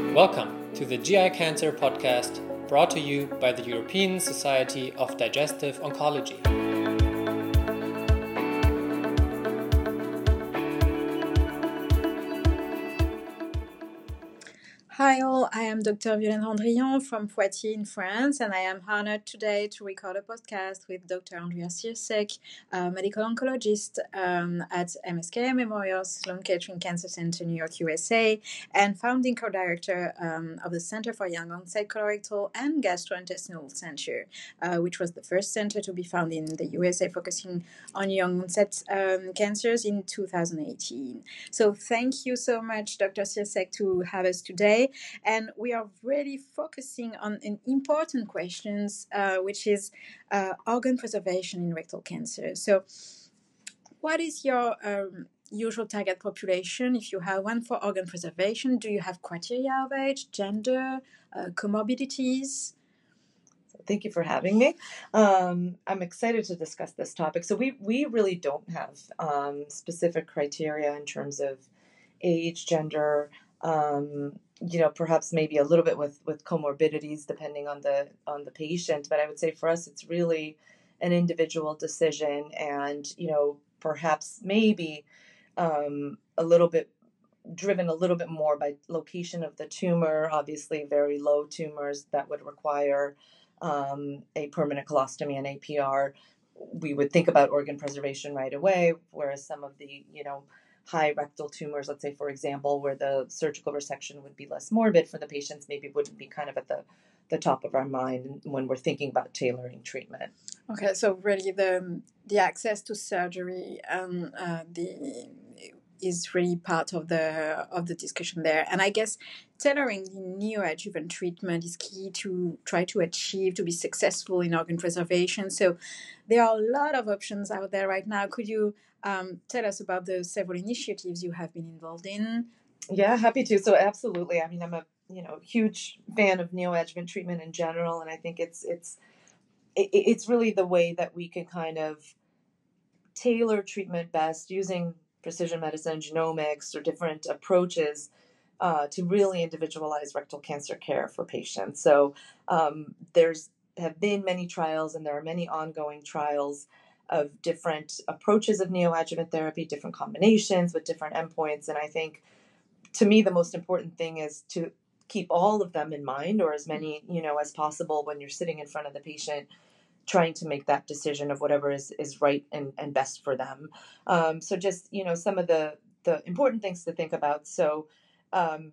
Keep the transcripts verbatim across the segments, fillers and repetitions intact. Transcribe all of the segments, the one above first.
Welcome to the G I Cancer podcast, brought to you by the European Society of Digestive Oncology. Hi all, I am Doctor Violaine Rendrillon from Poitiers in France, and I am honored today to record a podcast with Doctor Andreas Siersek, a medical oncologist um, at M S K Memorial Sloan Kettering Cancer Center, New York, U S A, and founding co-director um, of the Center for Young Onset Colorectal and Gastrointestinal Center, uh, which was the first center to be found in the U S A focusing on young onset um, cancers in two thousand eighteen. So thank you so much, Doctor Siersek, to have us today. And we are really focusing on an important question, uh, which is uh, organ preservation in rectal cancer. So what is your um, usual target population, if you have one, for organ preservation? Do you have criteria of age, gender, uh, comorbidities? Thank you for having me. Um, I'm excited to discuss this topic. So we, we really don't have um, specific criteria in terms of age, gender, um, you know, perhaps maybe a little bit with, with comorbidities depending on the on the patient. But I would say for us, it's really an individual decision, and, you know, perhaps maybe um, a little bit driven a little bit more by location of the tumor. Obviously, very low tumors that would require um, a permanent colostomy and A P R, we would think about organ preservation right away, whereas some of the, you know, high rectal tumors, let's say, for example, where the surgical resection would be less morbid for the patients, maybe wouldn't be kind of at the, the top of our mind when we're thinking about tailoring treatment. Okay, so really the the access to surgery and uh, the is really part of the of the discussion there. And I guess tailoring the neoadjuvant treatment is key to try to achieve, to be successful in organ preservation. So there are a lot of options out there right now. Could you um, tell us about the several initiatives you have been involved in? Yeah, happy to. So absolutely. I mean, I'm a you know huge fan of neoadjuvant treatment in general, and I think it's it's it, it's really the way that we can kind of tailor treatment best using precision medicine, genomics, or different approaches uh, to really individualize rectal cancer care for patients. So um, there's have been many trials, and there are many ongoing trials of different approaches of neoadjuvant therapy, different combinations with different endpoints. And I think, to me, the most important thing is to keep all of them in mind, or as many, you know, as possible when you're sitting in front of the patient, trying to make that decision of whatever is, is right and, and best for them. Um, so just, you know, some of the, the important things to think about. So um,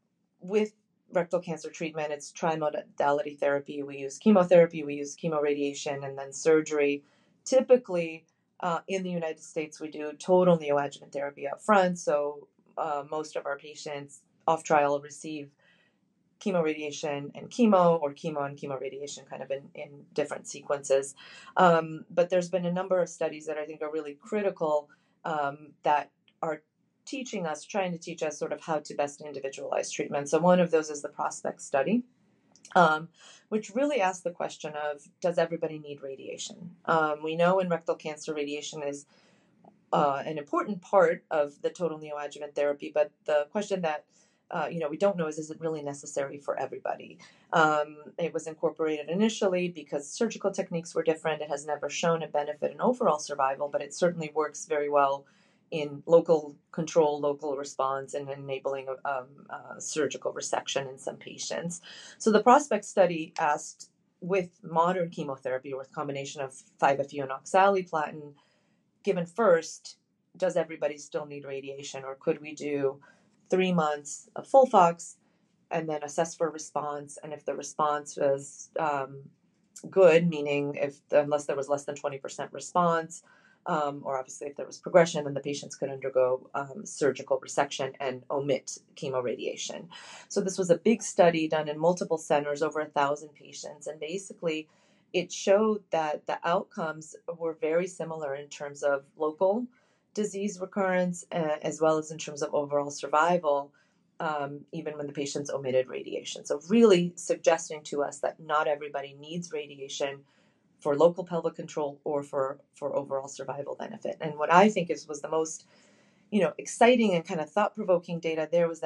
with rectal cancer treatment, it's trimodality therapy. We use chemotherapy, we use chemoradiation, and then surgery. Typically, uh, in the United States, we do total neoadjuvant therapy up front. So uh, most of our patients off trial receive chemoradiation and chemo, or chemo and chemoradiation, kind of in, in different sequences. Um, but there's been a number of studies that I think are really critical um, that are teaching us, trying to teach us sort of how to best individualize treatment. So one of those is the PROSPECT study, um, which really asks the question of, does everybody need radiation? Um, we know in rectal cancer, radiation is uh, an important part of the total neoadjuvant therapy, but the question that Uh, you know, we don't know is, is it really necessary for everybody? Um, it was incorporated initially because surgical techniques were different. It has never shown a benefit in overall survival, but it certainly works very well in local control, local response, and enabling um, uh, surgical resection in some patients. So the PROSPECT study asked, with modern chemotherapy, with combination of five F U and oxaliplatin given first, does everybody still need radiation, or could we do three months of FOLFOX and then assess for response? And if the response was um, good, meaning if unless there was less than twenty percent response, um, or obviously if there was progression, then the patients could undergo um, surgical resection and omit chemoradiation. So this was a big study done in multiple centers, over a thousand patients, and basically it showed that the outcomes were very similar in terms of local disease recurrence, uh, as well as in terms of overall survival, um, even when the patients omitted radiation. So really suggesting to us that not everybody needs radiation for local pelvic control or for, for overall survival benefit. And what I think is was the most, you know, exciting and kind of thought-provoking data there was that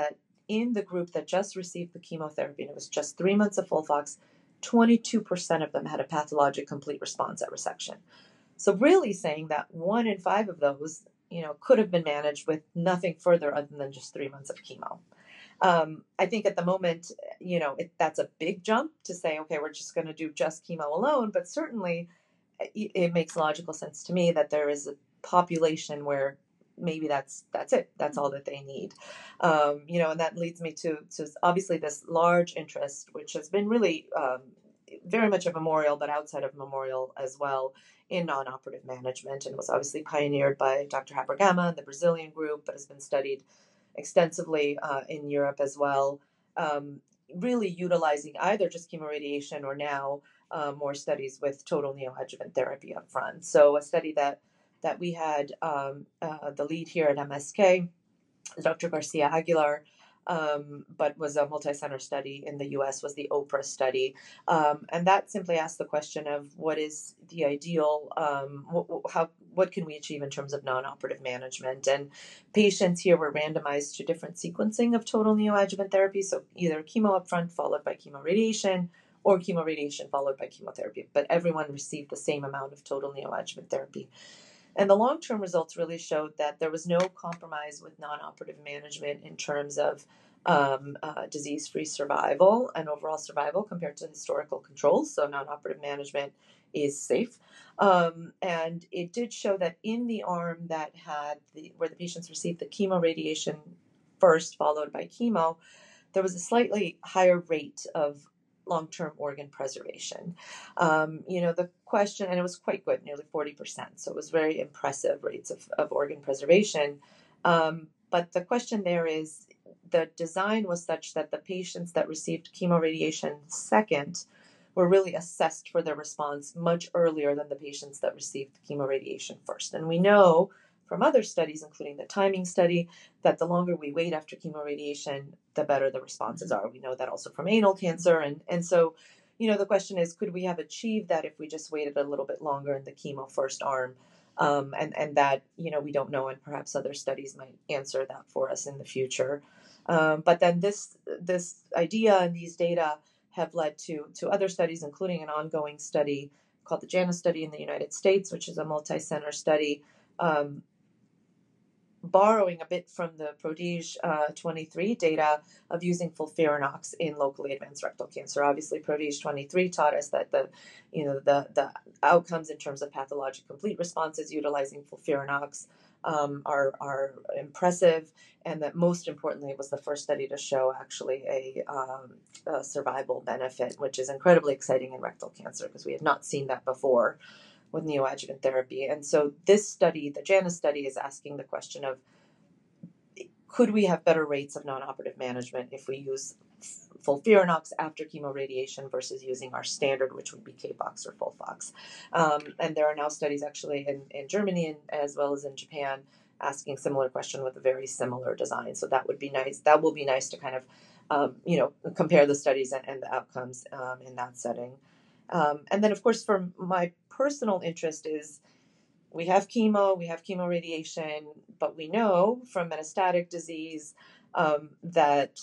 in the group that just received the chemotherapy, and it was just three months of FOLFOX, twenty-two percent of them had a pathologic complete response at resection. So really saying that one in five of those, you know, could have been managed with nothing further other than just three months of chemo. Um, I think at the moment, you know, it, that's a big jump to say, okay, we're just going to do just chemo alone. But certainly it, it makes logical sense to me that there is a population where maybe that's that's it. That's all that they need. Um, you know, and that leads me to, to obviously this large interest, which has been really um, very much a Memorial, but outside of Memorial as well, in non-operative management, and was obviously pioneered by Doctor Haber-Gama and the Brazilian group, but has been studied extensively uh, in Europe as well, um, really utilizing either just chemoradiation or now uh, more studies with total neoadjuvant therapy up front. So a study that that we had um, uh, the lead here at M S K, Doctor Garcia Aguilar, um, but was a multi-center study in the U S, was the OPRA study. Um, and that simply asked the question of what is the ideal, um, wh- how, what can we achieve in terms of non-operative management? And patients here were randomized to different sequencing of total neoadjuvant therapy. So either chemo upfront followed by chemoradiation, or chemoradiation followed by chemotherapy. But everyone received the same amount of total neoadjuvant therapy. And the long-term results really showed that there was no compromise with non-operative management in terms of um, uh, disease-free survival and overall survival compared to historical controls. So non-operative management is safe. Um, and it did show that in the arm that had the, where the patients received the chemoradiation first, followed by chemo, there was a slightly higher rate of long-term organ preservation. Um, you know, the question, and it was quite good, nearly forty percent. So it was very impressive rates of, of organ preservation. Um, but the question there is, the design was such that the patients that received chemoradiation second were really assessed for their response much earlier than the patients that received chemoradiation first. And we know from other studies, including the timing study, that the longer we wait after chemoradiation, the better the responses are. We know that also from anal cancer. And, and so, you know, the question is, could we have achieved that if we just waited a little bit longer in the chemo first arm? Um, and, and that, you know, we don't know, and perhaps other studies might answer that for us in the future. Um, but then this, this idea and these data have led to, to other studies, including an ongoing study called the JANA study in the United States, which is a multi-center study, um, borrowing a bit from the PRODIGE uh, twenty-three data of using FOLFIRINOX in locally advanced rectal cancer. Obviously, PRODIGE twenty-three taught us that the, you know, the the outcomes in terms of pathologic complete responses utilizing FOLFIRINOX um, are are impressive, and that most importantly, it was the first study to show actually a, um, a survival benefit, which is incredibly exciting in rectal cancer because we had not seen that before with neoadjuvant therapy. And so this study, the JANA study, is asking the question of, could we have better rates of non-operative management if we use FOLFIRINOX after chemoradiation versus using our standard, which would be K FOX or FOLFOX. Um, and there are now studies actually in, in Germany and, as well as in Japan asking similar question with a very similar design. So that would be nice. That will be nice to kind of, um, you know, compare the studies and, and the outcomes um, in that setting. Um, and then, of course, for my personal interest is we have chemo, we have chemoradiation, but we know from metastatic disease um, that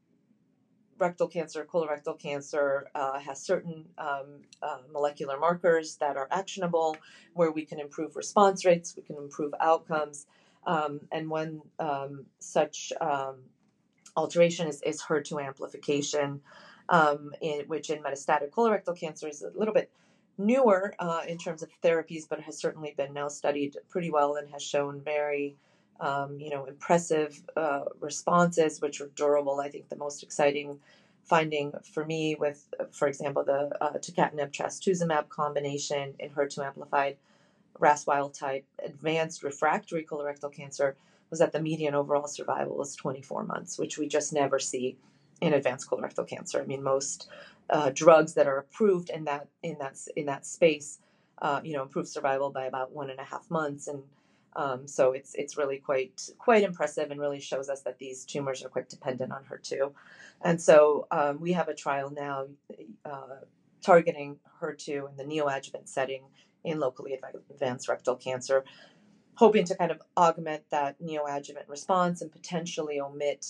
rectal cancer, colorectal cancer uh, has certain um, uh, molecular markers that are actionable where we can improve response rates, we can improve outcomes. Um, and one um, such um, alteration is, is H E R two amplification, um, in, which in metastatic colorectal cancer is a little bit newer uh, in terms of therapies, but has certainly been now studied pretty well and has shown very, um, you know, impressive uh, responses, which are durable. I think the most exciting finding for me with, for example, the uh, tucatinib trastuzumab combination in H E R two amplified R A S wild type advanced refractory colorectal cancer was that the median overall survival was twenty-four months, which we just never see in advanced colorectal cancer. I mean, most uh, drugs that are approved in that in that in that space, uh, you know, improve survival by about one and a half months, and um, so it's it's really quite quite impressive and really shows us that these tumors are quite dependent on H E R two, and so um, we have a trial now uh, targeting H E R two in the neoadjuvant setting in locally advanced rectal cancer, hoping to kind of augment that neoadjuvant response and potentially omit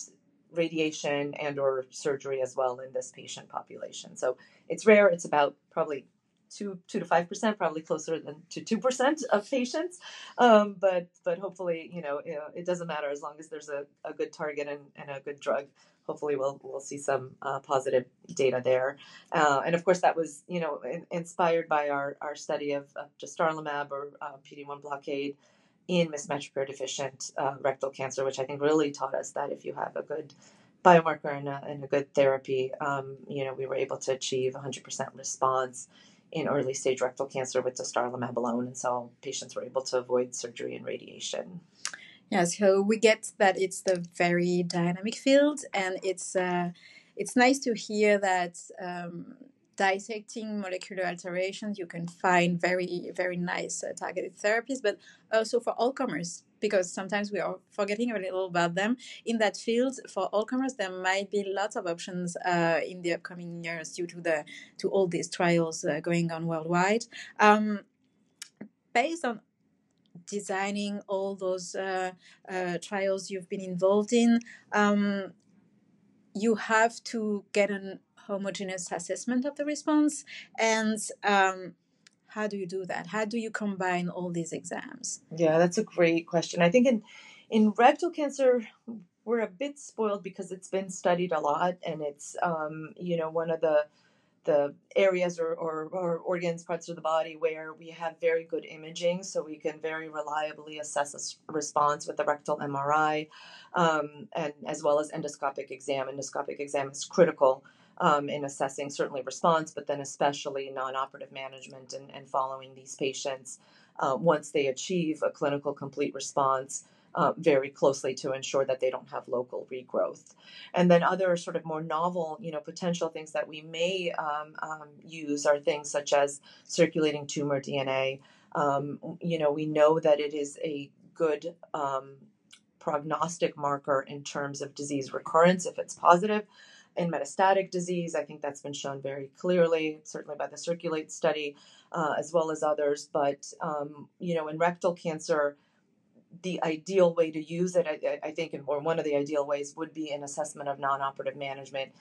radiation and or surgery as well in this patient population. So it's rare. It's about probably two two to five percent, probably closer than to two percent of patients. Um, but but hopefully, you know, you know, it doesn't matter as long as there's a, a good target and, and a good drug. Hopefully, we'll we'll see some uh, positive data there. Uh, and of course, that was, you know, in, inspired by our, our study of, of dostarlimab or uh, P D one blockade in mismatch repair deficient uh, rectal cancer, which I think really taught us that if you have a good biomarker and a, and a good therapy, um, you know, we were able to achieve one hundred percent response in early stage rectal cancer with dostarlimab alone. And so patients were able to avoid surgery and radiation. Yeah, so we get that it's a very dynamic field, and it's uh, it's nice to hear that um, dissecting molecular alterations, you can find very, very nice uh, targeted therapies, but also for all comers, because sometimes we are forgetting a little about them. In that field, for all comers, there might be lots of options uh, in the upcoming years due to the to all these trials uh, going on worldwide. Um, based on designing all those uh, uh, trials you've been involved in, um, you have to get an homogeneous assessment of the response. And um, how do you do that? How do you combine all these exams? Yeah, that's a great question. I think in in rectal cancer, we're a bit spoiled because it's been studied a lot, and it's um, you know, one of the the areas or, or, or organs, parts of the body where we have very good imaging, so we can very reliably assess a response with the rectal M R I, um, and as well as endoscopic exam. Endoscopic exam is critical um, in assessing certainly response, but then especially non-operative management and, and following these patients uh, once they achieve a clinical complete response uh, very closely to ensure that they don't have local regrowth. And then other sort of more novel, you know, potential things that we may um, um, use are things such as circulating tumor D N A. Um, you know, we know that it is a good um, prognostic marker in terms of disease recurrence if it's positive. In metastatic disease, I think that's been shown very clearly, certainly by the CIRCULATE study, uh, as well as others. But, um, you know, in rectal cancer, the ideal way to use it, I, I think, or one of the ideal ways would be an assessment of non-operative management.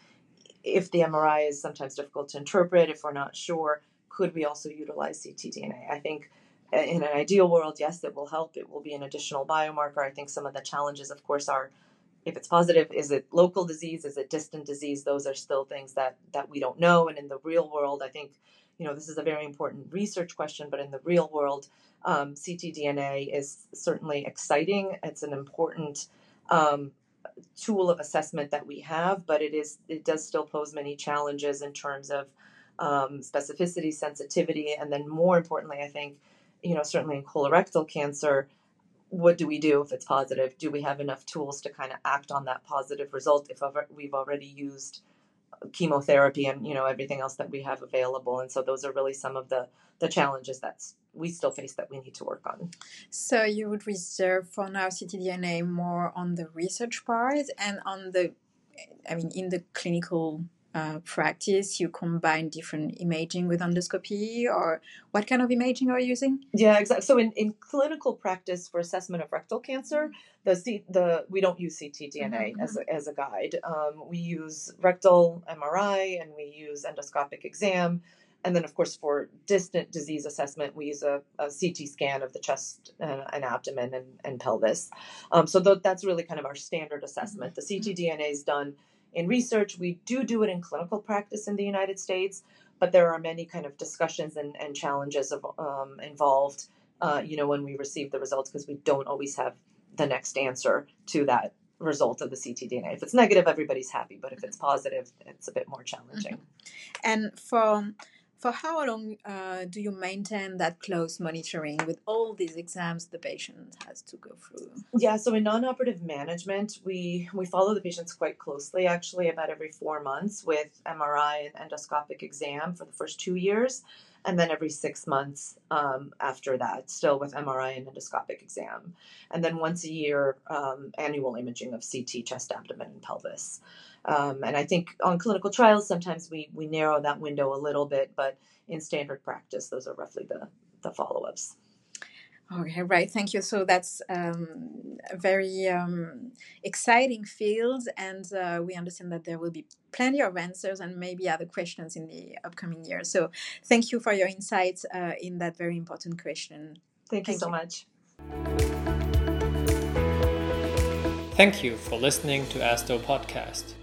If the M R I is sometimes difficult to interpret, if we're not sure, could we also utilize C T D N A? I think in an ideal world, yes, it will help. It will be an additional biomarker. I think some of the challenges, of course, are if it's positive, is it local disease? Is it distant disease? Those are still things that, that we don't know. And in the real world, I think, you know, this is a very important research question, but in the real world, um, C T D N A is certainly exciting. It's an important um, tool of assessment that we have, but it is it does still pose many challenges in terms of um, specificity, sensitivity, and then more importantly, I think, you know, certainly in colorectal cancer, what do we do if it's positive? Do we have enough tools to kind of act on that positive result if we've already used chemotherapy and, you know, everything else that we have available? And so those are really some of the the challenges that we still face that we need to work on. So you would reserve for now C T D N A more on the research part, and on the, I mean, in the clinical uh, practice, you combine different imaging with endoscopy, or what kind of imaging are you using? Yeah, exactly. So in, in clinical practice for assessment of rectal cancer, the C, the we don't use C T D N A mm-hmm. as a, as a guide. Um, we use rectal M R I and we use endoscopic exam. And then, of course, for distant disease assessment, we use a, a C T scan of the chest and, and abdomen and, and pelvis. Um, so th- that's really kind of our standard assessment. The C T D N A is done in research. We do do it in clinical practice in the United States, but there are many kind of discussions and, and challenges of, um, involved, uh, you know, when we receive the results, because we don't always have the next answer to that result of the C T D N A. If it's negative, everybody's happy, but if it's positive, it's a bit more challenging. Mm-hmm. And for for how long uh, do you maintain that close monitoring with all these exams the patient has to go through? Yeah, so in non-operative management, we we follow the patients quite closely, actually about every four months with M R I and endoscopic exam for the first two years, and then every six months um, after that, still with M R I and endoscopic exam. And then once a year, um, annual imaging of C T, chest, abdomen, and pelvis. Um, and I think on clinical trials, sometimes we, we narrow that window a little bit, but in standard practice, those are roughly the, the follow-ups. Okay, right. Thank you. So that's um, a very um, exciting field, and uh, we understand that there will be plenty of answers and maybe other questions in the upcoming years. So thank you for your insights uh, in that very important question. Thank you Thank so you. much. Thank you for listening to ASTO Podcast.